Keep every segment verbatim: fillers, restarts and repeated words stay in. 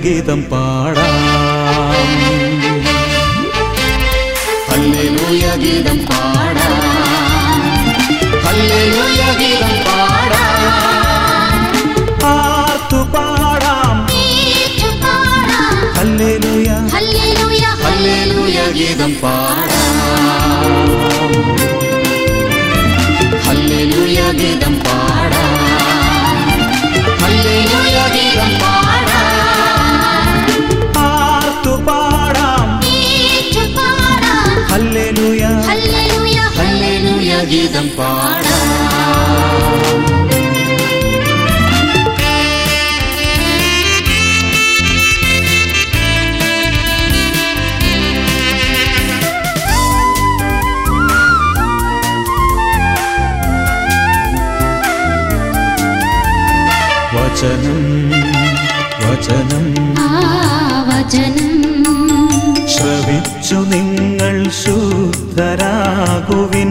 ഗീതം പാടാം, ഹല്ലേലൂയ ഗീതം പാടാം, ഹല്ലേലൂയ ഗീതം പാടാം, ആർത്തു പാടാം, ഏറ്റു പാടാം, ഹല്ലേലൂയ ഹല്ലേലൂയ ഹല്ലേലൂയ ഗീതം പാടാം, ഹല്ലേലൂയ ഗീതം പാടാം, ഹല്ലേലൂയ ഗീതം പാടാം, ആർത്തു പാടാം, ഏറ്റു പാടാം, ഹല്ലേലൂയ ഹല്ലേലൂയ ഹല്ലേലൂയ ഗീതം പാടാം. വചനം വചനം ആ വചനം ശ്രവിച്ചു നിങ്ങൾ ശുദ്ധരാകുവിൻ,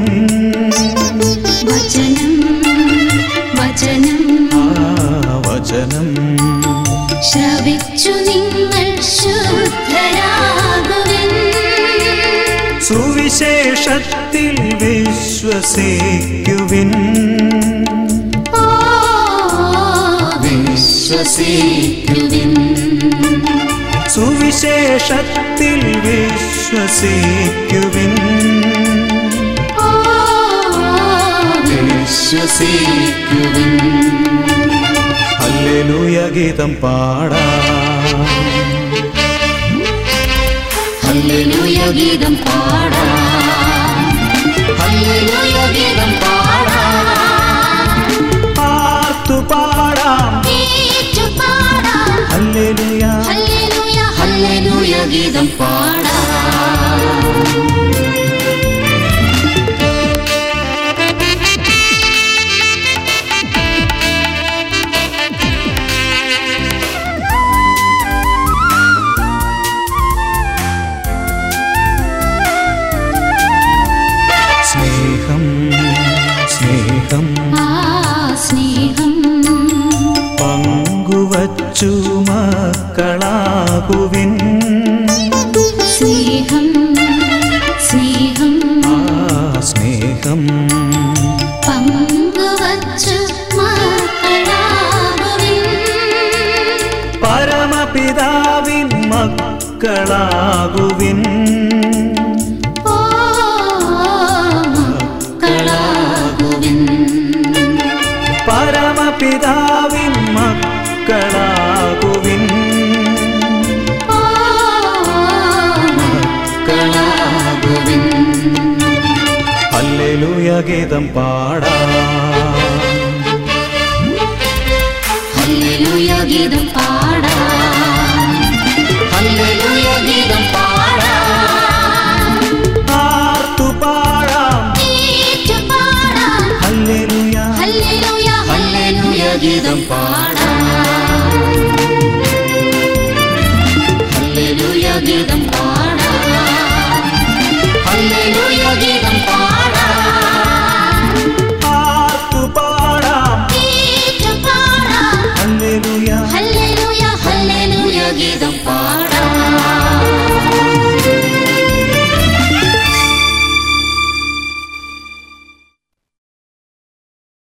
വചനം വചനം ആ വചനം ശ്രവിച്ചു നിങ്ങൾ ശുദ്ധരാകുവിൻ, സുവിശേഷത്തിൽ വിശ്വസിക്കുവിൻ, ഓ വിശ്വസിക്കുവിൻ, സുവിശേഷത്തിൽ വിശ്വസിക്കുവിൻ, ഓ വിശ്വസിക്കുവിൻ, ഹല്ലേലൂയ ഗീതം പാടാം, ഹല്ലേലൂയ ഗീതം പാടാം, ഹല്ലേലൂയ ഗീതം പാടാം, ആർത്തു പാടാം, ഏറ്റു പാടാം, ഹല്ലേലൂയ ഹല്ലേലൂയ ഹല്ലേലൂയ ഗീതം പാടാം. സ്നേഹം സ്നേഹം ആ സ്നേഹം പങ്കുവച്ചു മക്കളാകുവിൻ, സ്നേഹം സ്നേഹം ആ സ്നേഹം പങ്കുവച്ചു മക്കളാകുവിൻ, പരമപിതാവിൻ മക്കളാകുവിൻ, ഓ മക്കളാകുവിൻ, പരമപിതാവിൻ മക്കളാകുവിൻ, ഓ മക്കളാകുവിൻ, ഹല്ലേലൂയ ഗീതം പാടാം, ഹല്ലേലൂയ ഗീതം പാടാം, ഹല്ലേലൂയ ഗീതം പാടാം, ആർത്തു പാടാം, ഏറ്റു പാടാം, ഹല്ലേലൂയ ഹല്ലേലൂയ ഹല്ലേലൂയ ഗീതം പാടാം, ഹല്ലേലൂയ ഗീതം പാടാം.